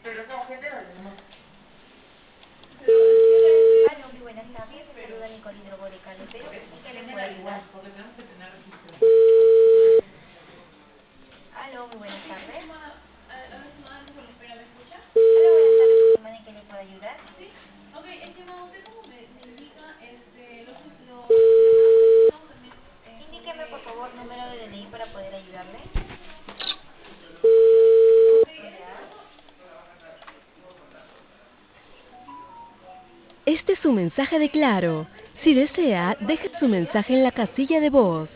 Aló, muy buenas tardes. Me saluda Nicole Hidrobórica de Perú. ¿En qué le puedo ayudar? Aló, muy buenas tardes. Aló, buenas tardes, estimada. ¿En qué le puedo ayudar? Indíqueme, por favor, número de DNI para poder ayudarle. Ya. Este es su mensaje de Claro. Si desea, deje su mensaje en la casilla de voz.